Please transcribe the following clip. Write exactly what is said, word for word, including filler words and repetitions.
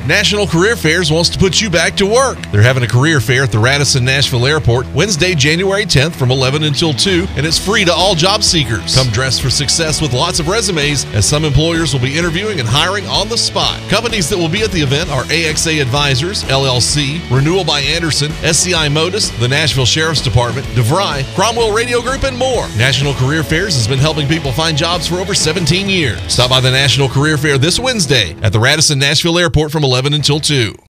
National Career Fairs wants to put you back to work. They're having a career fair at the Radisson Nashville Airport Wednesday, January tenth from eleven until two, and it's free to all job seekers. Come dressed for success with lots of resumes, as some employers will be interviewing and hiring on the spot. Companies that will be at the event are A X A Advisors, L L C, Renewal by Anderson, S C I Modus, the Nashville Sheriff's Department, DeVry, Cromwell Radio Group, and more. National Career Fairs has been helping people find jobs for over seventeen years. Stop by the National Career Fair this Wednesday at the Radisson Nashville Airport from eleven until two.